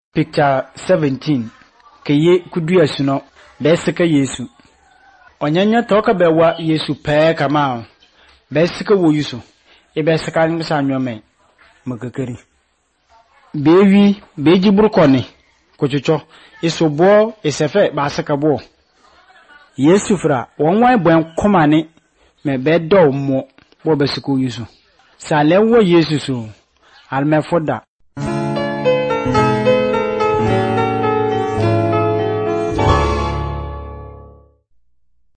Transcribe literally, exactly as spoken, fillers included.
Picture seventeen. Keye kudu asuno besika Yesu. Onyanya toka bewa Yesu pe kama besika wo yuso. E besika ni sanwome magakari. Bewi beji burkoni kochocho isobo isefe basika bo. Yesu fra wonwan bwen komane me bedo mo wo besika yuso. Sale wo Yesu so almefoda